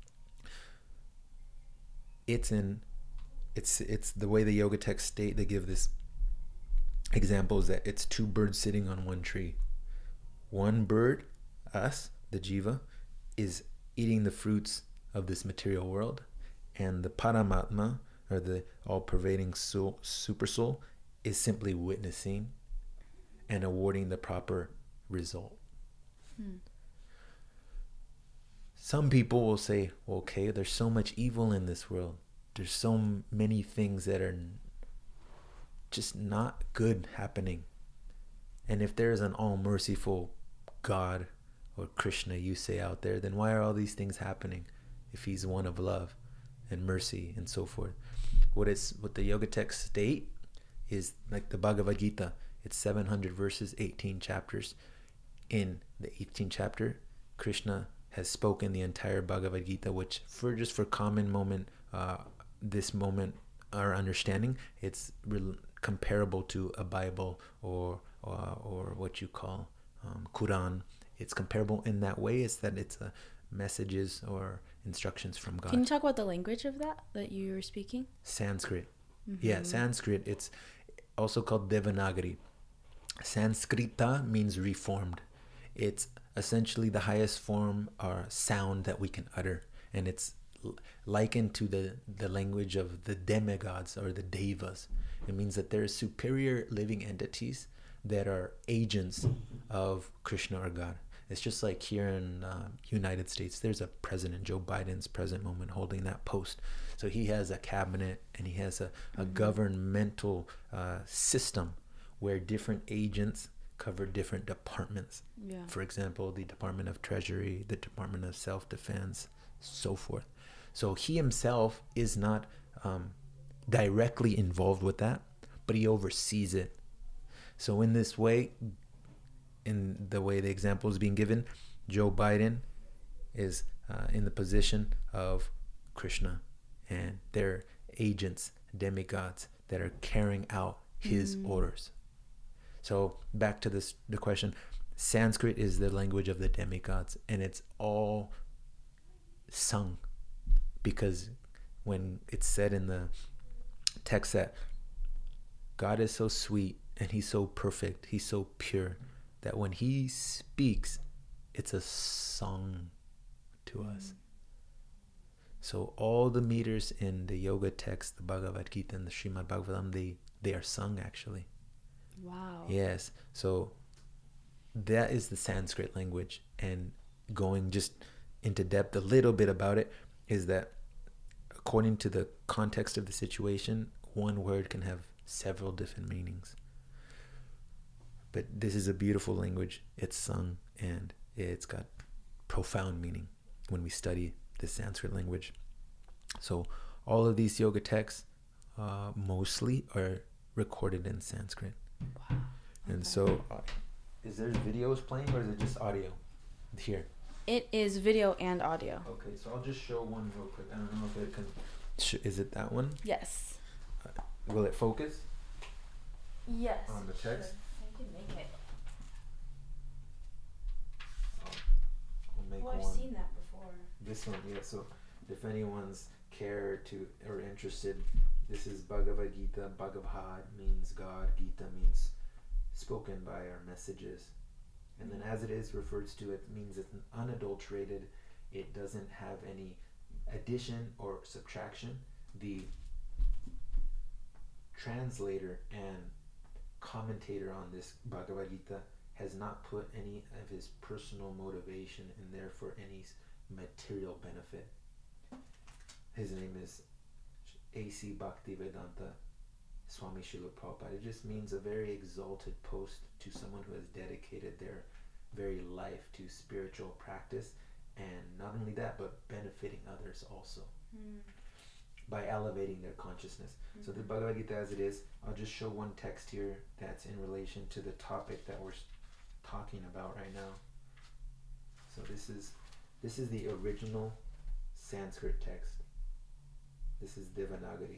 S2: It's in, it's it's the way the yoga texts state. They give this example is that it's two birds sitting on one tree. One bird, us, the jiva, is eating the fruits of this material world, and the Paramatma, or the all-pervading soul, super soul, is simply witnessing and awarding the proper result. Hmm. Some people will say, okay, there's so much evil in this world. There's so many things that are just not good happening. And if there's an all-merciful God or Krishna, you say, out there, then why are all these things happening if he's one of love and mercy and so forth? What is what the yoga texts state is like the Bhagavad Gita. It's seven hundred verses, eighteen chapters. In the eighteenth chapter, Krishna has spoken the entire Bhagavad Gita, which for just for common moment, uh, this moment, our understanding, it's re- comparable to a Bible or or, or what you call um, Quran. It's comparable in that way. It's that it's uh, messages or instructions from God.
S1: Can you talk about the language of that that you were speaking?
S2: Sanskrit. Mm-hmm. Yeah, Sanskrit. It's also called Devanagari. Sanskrita means reformed. It's essentially the highest form or sound that we can utter, and it's likened to the, the language of the demigods or the devas. It means that there are superior living entities that are agents of Krishna or God. It's just like here in uh, United States, there's a president, Joe Biden's present moment, holding that post. So he has a cabinet and he has a, a mm-hmm. governmental uh, system where different agents cover different departments. Yeah. For example, the Department of Treasury, the Department of Self-Defense, so forth. So he himself is not um, directly involved with that, but he oversees it. So in this way, in the way the example is being given, Joe Biden is uh, in the position of Krishna, and they're agents, demigods that are carrying out his mm. orders. So back to this the question, Sanskrit is the language of the demigods, and it's all sung, because when it's said in the text that God is so sweet and he's so perfect, he's so pure, that when he speaks, it's a song to mm. us. So all the meters in the yoga text, the Bhagavad Gita and the Srimad Bhagavatam, they, they are sung actually.
S1: Wow.
S2: Yes. So that is the Sanskrit language. And going just into depth a little bit about it is that according to the context of the situation, one word can have several different meanings. But this is a beautiful language. It's sung and it's got profound meaning when we study the Sanskrit language. So all of these yoga texts uh, mostly are recorded in Sanskrit.
S1: Wow. Okay.
S2: And so uh, is there videos playing or is it just audio here?
S1: It is video and audio.
S2: Okay, so I'll just show one real quick. I don't know if it can... Sh- is it that one?
S1: Yes.
S2: Uh, will it focus?
S1: Yes.
S2: On the text?
S1: Sure. I can make it.
S2: I'll, I'll make
S1: oh, I've
S2: one.
S1: seen that before.
S2: This one, yeah. So if anyone's care to or interested, this is Bhagavad Gita. Bhagavad means God. Gita means spoken by our messages. And then as it is refers to, it means it's unadulterated. It doesn't have any addition or subtraction. The translator and commentator on this Bhagavad Gita has not put any of his personal motivation in there for any material benefit. His name is A C Bhaktivedanta Swami Srila Prabhupada. It just means a very exalted post to someone who has dedicated their very life to spiritual practice, and not only that, but benefiting others also mm. by elevating their consciousness. Mm-hmm. So the Bhagavad Gita as it is, I'll just show one text here that's in relation to the topic that we're talking about right now. So this is this is the original Sanskrit text. This is Devanagari.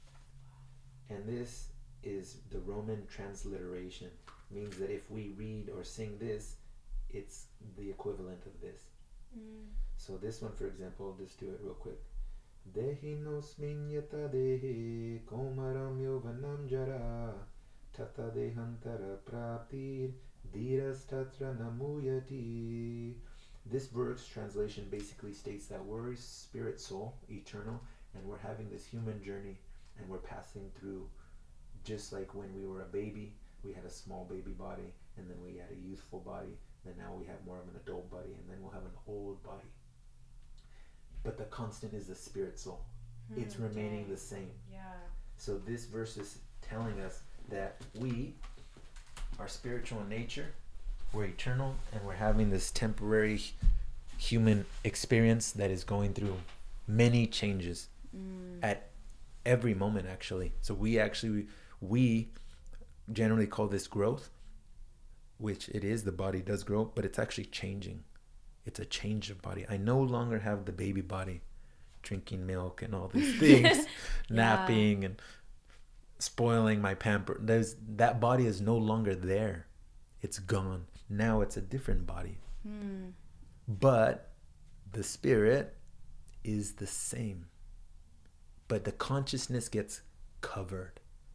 S2: And this is the Roman transliteration. Means that if we read or sing this, it's the equivalent of this. Mm. So this one, for example, I'll just do it real quick. Dehi nosmin yata dehi komaram yovanam jara tata dehantara praptir dhiras tatra namuyati. This verse translation basically states that we're spirit soul, eternal, and we're having this human journey, and we're passing through, just like when we were a baby, we had a small baby body, and then we had a youthful body, then now we have more of an adult body, and then we'll have an old body. But the constant is the spirit soul. Hmm, it's remaining dang. the same.
S1: Yeah.
S2: So this verse is telling us that we are spiritual in nature, we're eternal, and we're having this temporary human experience that is going through many changes mm. at every moment, actually. So we actually, we generally call this growth, which it is, the body does grow, but it's actually changing. It's a change of body. I no longer have the baby body, drinking milk and all these things, yeah. napping and spoiling my pamper. There's, that body is no longer there. It's gone. Now it's a different body. Hmm. But the spirit is the same. But the consciousness gets covered.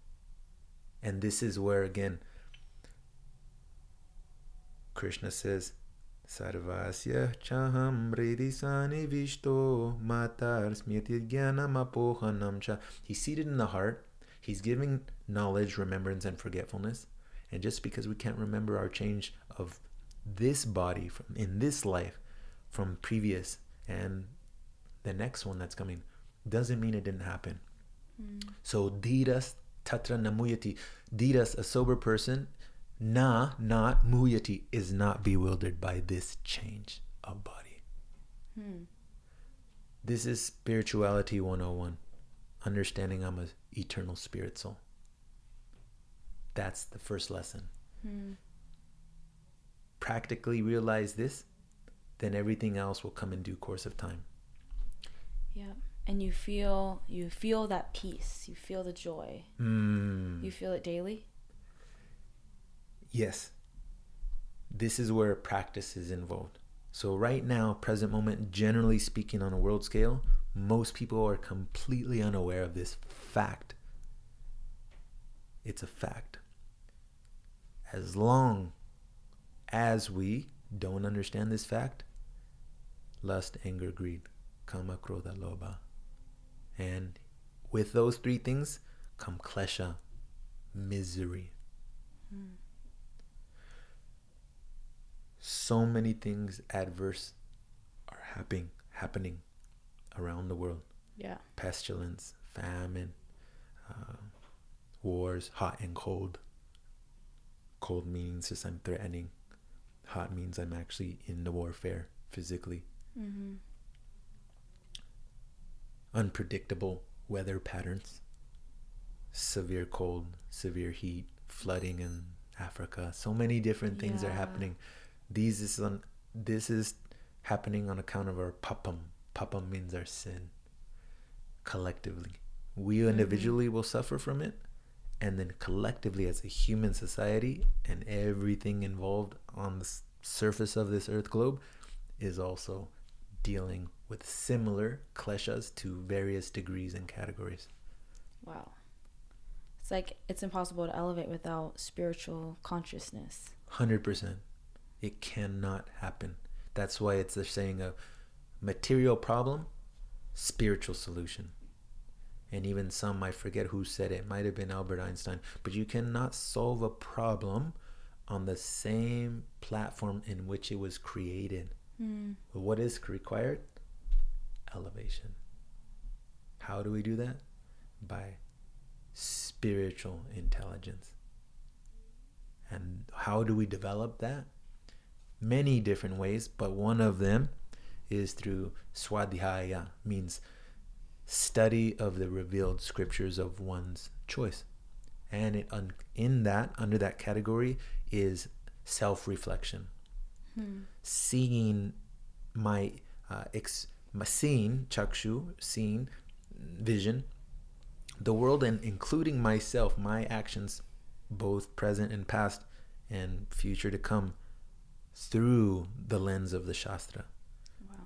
S2: And this is where, again, Krishna says, Sarvasya chaham redisani vishto matar smriti jnanam apohanam cha. He's seated in the heart. He's giving knowledge, remembrance, and forgetfulness. And just because we can't remember our change of this body from in this life from previous and the next one that's coming doesn't mean it didn't happen. Mm. So dhiras tatra namuyati. Dhiras, a sober person, na, not muyati, is not bewildered by this change of body. Hmm. This is spirituality one oh one. Understanding I'm an eternal spirit soul. That's the first lesson. Hmm. Practically realize this, then everything else will come in due course of time.
S1: Yeah. And you feel you feel that peace. You feel the joy. Mm. You feel it daily?
S2: Yes. This is where practice is involved. So right now, present moment, generally speaking on a world scale, most people are completely unaware of this fact. It's a fact. As long as we don't understand this fact, lust, anger, greed, kama, krodha, lobha. And with those three things come klesha, misery. Hmm. So many things adverse are happening happening around the world.
S1: Yeah.
S2: Pestilence, famine, uh, wars, hot and cold. Cold means just I'm threatening. Hot means I'm actually in the warfare physically. Mm-hmm. Unpredictable weather patterns. Severe cold, severe heat, flooding in Africa. So many different things yeah. are happening. These is on, this is happening on account of our papam. Papam means our sin. Collectively. We individually mm-hmm. will suffer from it. And then collectively as a human society and everything involved on the surface of this earth globe is also dealing with similar kleshas to various degrees and categories.
S1: Wow. It's like it's impossible to elevate without spiritual consciousness.
S2: one hundred percent. It cannot happen. That's why it's the saying of material problem, spiritual solution. And even some, I forget who said it, it might have been Albert Einstein, but you cannot solve a problem on the same platform in which it was created. Mm. But what is required? Elevation. How do we do that? By spiritual intelligence. And how do we develop that? Many different ways, but one of them is through swadhyaya, means study of the revealed scriptures of one's choice. And it un- in that, under that category, is self-reflection. Hmm. Seeing my, uh, ex- my seeing, chakshu, seeing, vision, the world, and including myself, my actions, both present and past and future to come, through the lens of the Shastra. Wow.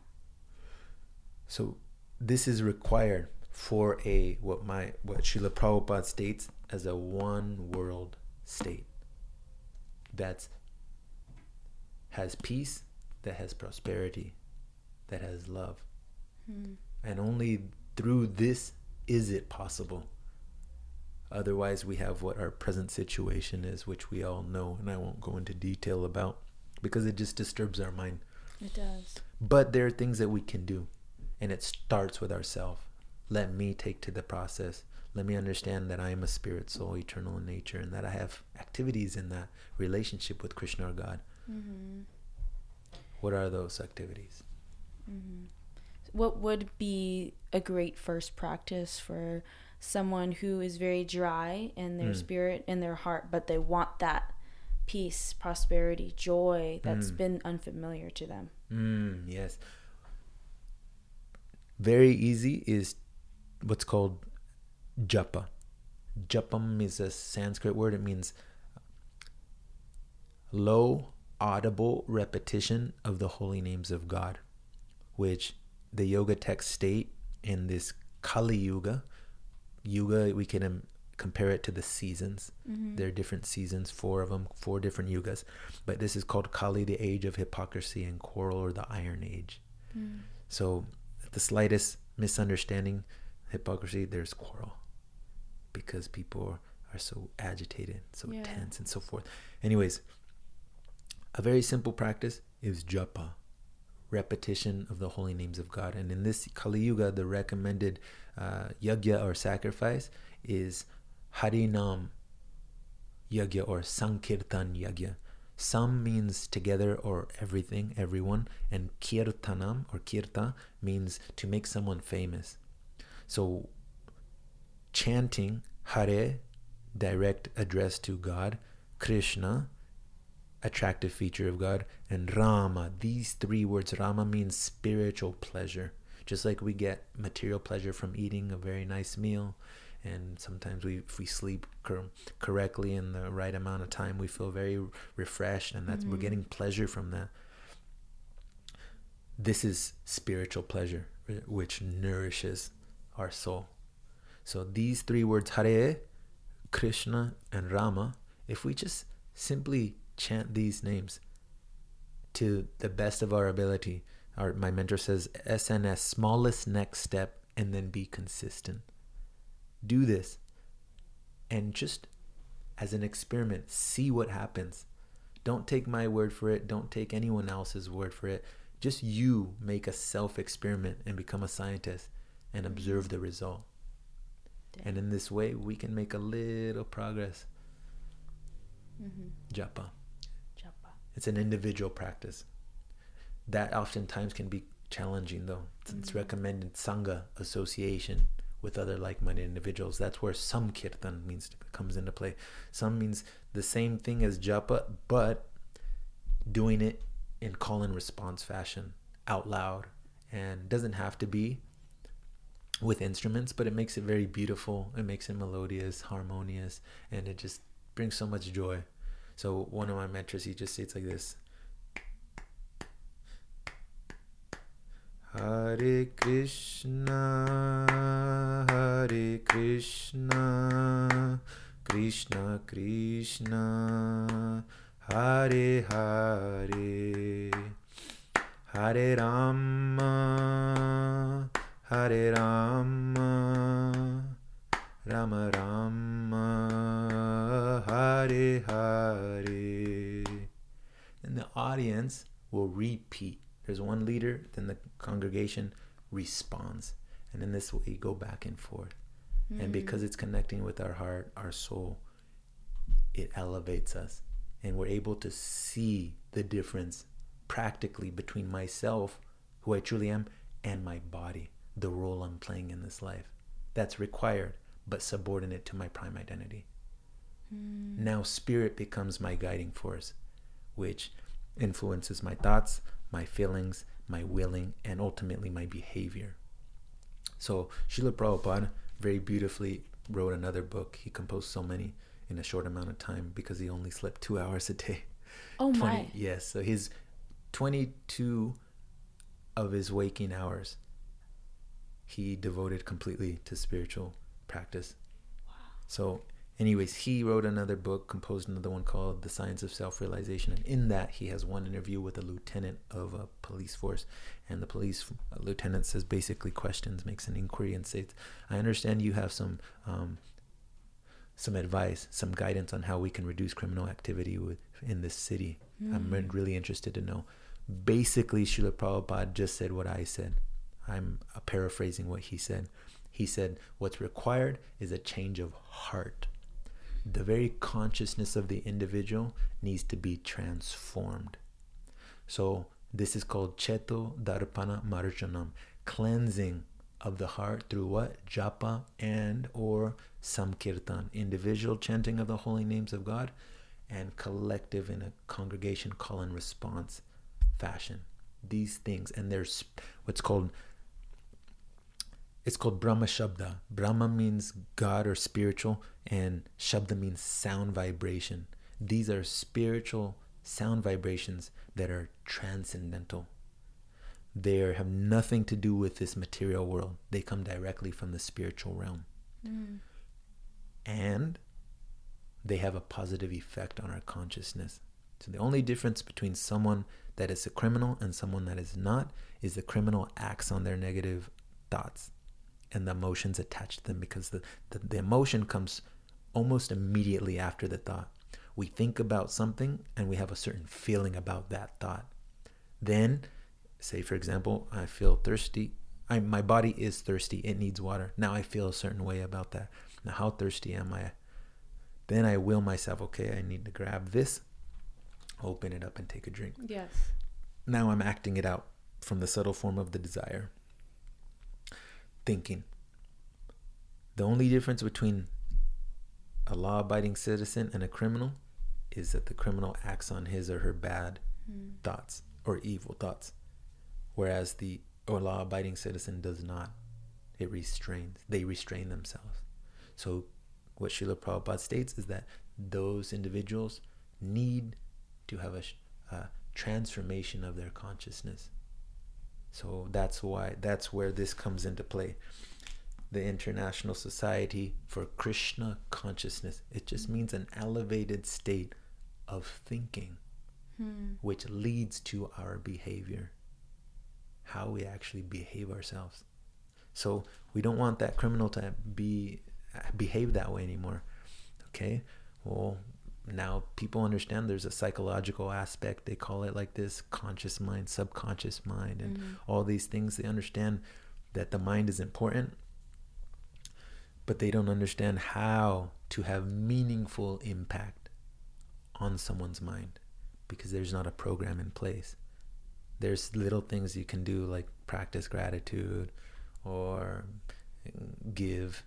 S2: So this is required for a what my what Srila Prabhupada states as a one world state that has peace, that has prosperity, that has love. Hmm. And only through this is it possible. Otherwise we have what our present situation is, which we all know, and I won't go into detail about because it just disturbs our mind.
S1: It does.
S2: But there are things that we can do. And it starts with ourselves. Let me take to the process. Let me understand that I am a spirit soul, eternal in nature, and that I have activities in that relationship with Krishna or God. Mm-hmm. What are those activities?
S1: Mm-hmm. What would be a great first practice for someone who is very dry in their mm. spirit, in their heart, but they want that peace, prosperity, joy that's mm. been unfamiliar to them?
S2: Mm, yes. Very easy is what's called japa. Japam is a Sanskrit word. It means low, audible repetition of the holy names of God, which the yoga texts state in this Kali Yuga. Yuga, we can um, compare it to the seasons. Mm-hmm. There are different seasons, four of them, four different yugas. But this is called Kali, the age of hypocrisy and quarrel, or the Iron Age. Mm. So the slightest misunderstanding, hypocrisy, there's quarrel, because people are so agitated, so yeah. tense, and so forth. Anyways, a very simple practice is japa, repetition of the holy names of God. And in this Kali Yuga, the recommended uh, yagya or sacrifice is Harinam yagya or Sankirtan yagya. Sam means together or everything, everyone. And kirtanam or kirta means to make someone famous. So chanting Hare, direct address to God, Krishna, attractive feature of God, and Rama. These three words, Rama means spiritual pleasure. Just like we get material pleasure from eating a very nice meal, and sometimes we, if we sleep cor- correctly in the right amount of time, we feel very refreshed, and that's mm-hmm. we're getting pleasure from that. This is spiritual pleasure, which nourishes our soul. So these three words, Hare, Krishna, and Rama, if we just simply chant these names to the best of our ability, our, my mentor says S N S, smallest next step, and then be consistent. Do this and just as an experiment, see what happens. Don't take my word for it. Don't take anyone else's word for it. Just you make a self-experiment and become a scientist and observe the result. Damn. And in this way, we can make a little progress. Mm-hmm. Japa. Japa. It's an individual practice. That oftentimes can be challenging, though. It's, mm-hmm. it's recommended Sangha, association with other like-minded individuals. That's where some kirtan means to, comes into play. Some means the same thing as japa, but doing it in call and response fashion, out loud, and doesn't have to be with instruments, but it makes it very beautiful. It makes it melodious, harmonious, and it just brings so much joy. So one of my mentors, he just states like this: Hare Krishna, Hare Krishna, Krishna Krishna, Hare Hare, Hare Rama, Hare Rama, Rama Rama, Hare Hare. And the audience will repeat. There's one leader, then the congregation responds. And in this way, you go back and forth. Mm. And because it's connecting with our heart, our soul, it elevates us. And we're able to see the difference practically between myself, who I truly am, and my body, the role I'm playing in this life. That's required, but subordinate to my prime identity. Mm. Now spirit becomes my guiding force, which influences my thoughts, my feelings, my willing, and ultimately my behavior. So Srila Prabhupada very beautifully wrote another book. He composed so many in a short amount of time because he only slept two hours a day.
S1: Oh my.
S2: twenty, yes, so his twenty-two of his waking hours he devoted completely to spiritual practice. Wow. So anyways, he wrote another book, composed another one called The Science of Self-Realization. And in that, he has one interview with a lieutenant of a police force. And the police lieutenant says basically questions, makes an inquiry and says, I understand you have some um, some advice, some guidance on how we can reduce criminal activity with, in this city. Mm. I'm really interested to know. Basically, Srila Prabhupada just said what I said. I'm uh, paraphrasing what he said. He said, what's required is a change of heart. The very consciousness of the individual needs to be transformed. So this is called Cheto Darpana Marjanam, cleansing of the heart through what? Japa and or Samkirtan, individual chanting of the holy names of God, and collective in a congregation call and response fashion. These things, and there's what's called It's called Brahma Shabda. Brahma means God or spiritual, and Shabda means sound vibration. These are spiritual sound vibrations that are transcendental. They are, have nothing to do with this material world. They come directly from the spiritual realm. Mm. And they have a positive effect on our consciousness. So the only difference between someone that is a criminal and someone that is not is the criminal acts on their negative thoughts and the emotions attached to them, because the, the, the emotion comes almost immediately after the thought. We think about something and we have a certain feeling about that thought. Then, say for example, I feel thirsty. I, my body is thirsty. It needs water. Now I feel a certain way about that. Now how thirsty am I? Then I will myself, okay, I need to grab this. Open it up and take a drink.
S1: Yes.
S2: Now I'm acting it out from the subtle form of the desire. Thinking. The only difference between a law-abiding citizen and a criminal is that the criminal acts on his or her bad mm. thoughts or evil thoughts, whereas the or law-abiding citizen does not. It restrains. They restrain themselves. So what Srila Prabhupada states is that those individuals need to have a, a transformation of their consciousness. So that's why, that's where this comes into play. The International Society for Krishna Consciousness. It just means an elevated state of thinking, hmm. which leads to our behavior, how we actually behave ourselves. So we don't want that criminal to be behave that way anymore. Okay? Well, now people understand there's a psychological aspect. They call it like this, conscious mind, subconscious mind, and mm-hmm. all these things. They understand that the mind is important, but they don't understand how to have meaningful impact on someone's mind because there's not a program in place. There's little things you can do like practice gratitude or give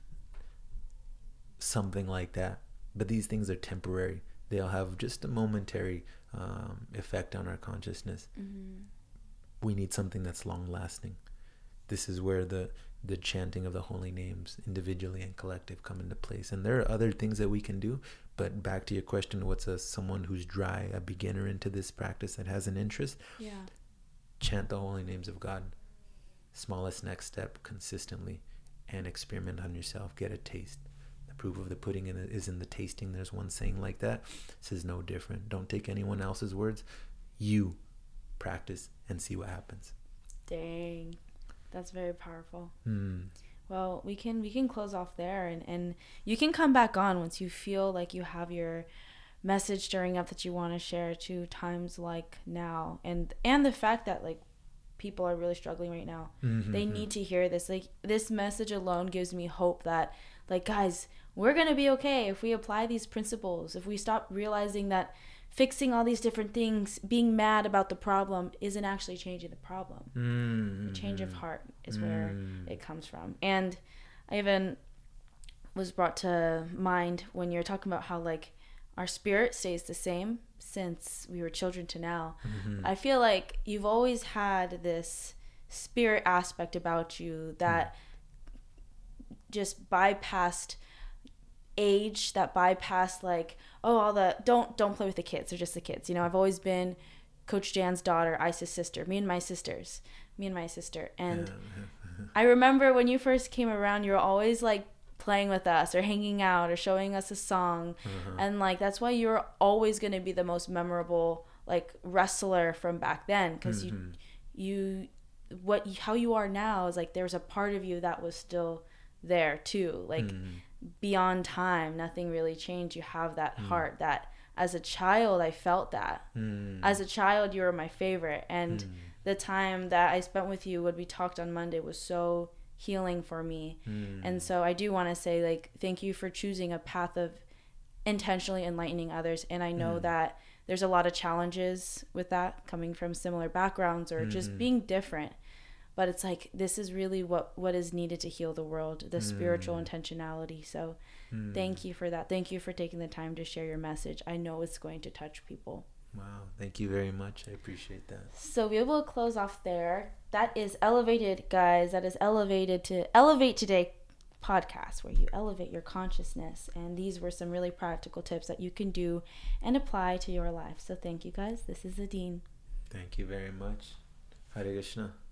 S2: something like that. But these things are temporary. They'll have just a momentary um, effect on our consciousness. Mm-hmm. We need something that's long-lasting. This is where the the chanting of the holy names individually and collective come into place. And there are other things that we can do, but back to your question, what's a someone who's dry, a beginner into this practice that has an interest? Yeah. Chant the holy names of God. Smallest next step, consistently, and experiment on yourself. Get a taste. The proof of the pudding in it is in the tasting. There's one saying like that. This is no different. Don't take anyone else's words. You practice and see what happens.
S1: Dang. That's very powerful. Mm. Well, we can we can close off there, and, and you can come back on once you feel like you have your message stirring up that you want to share to times like now, and and the fact that like people are really struggling right now. Mm-hmm. They need to hear this. Like this message alone gives me hope that like guys, we're gonna be okay if we apply these principles. If we stop realizing that fixing all these different things, being mad about the problem isn't actually changing the problem. Mm-hmm. The change of heart is mm-hmm. where it comes from. And I even was brought to mind when you're talking about how like our spirit stays the same since we were children to now. Mm-hmm. I feel like you've always had this spirit aspect about you that mm. just bypassed age, that bypassed like, oh, all the don't don't play with the kids, they're just the kids. You know, I've always been Coach Jan's daughter, Isa's sister, me and my sisters, me and my sister. And I remember when you first came around, you were always like playing with us or hanging out or showing us a song. Uh-huh. And like that's why you're always going to be the most memorable like wrestler from back then, because mm-hmm. you you what how you are now is like there's a part of you that was still there too, like mm-hmm. beyond time, nothing really changed. You have that mm. heart that as a child I felt that mm. as a child you were my favorite, and mm. the time that I spent with you when we talked on Monday was so healing for me. mm. And so I do want to say like thank you for choosing a path of intentionally enlightening others. And I know mm. that there's a lot of challenges with that, coming from similar backgrounds or mm. just being different. But it's like, this is really what, what is needed to heal the world, the mm. spiritual intentionality. So mm. thank you for that. Thank you for taking the time to share your message. I know it's going to touch people.
S2: Wow. Thank you very much. I appreciate that.
S1: So we will close off there. That is Elevated, guys. That is Elevated to Elevate Today podcast, where you elevate your consciousness. And these were some really practical tips that you can do and apply to your life. So thank you, guys. This is Adine.
S2: Thank you very much. Hare Krishna.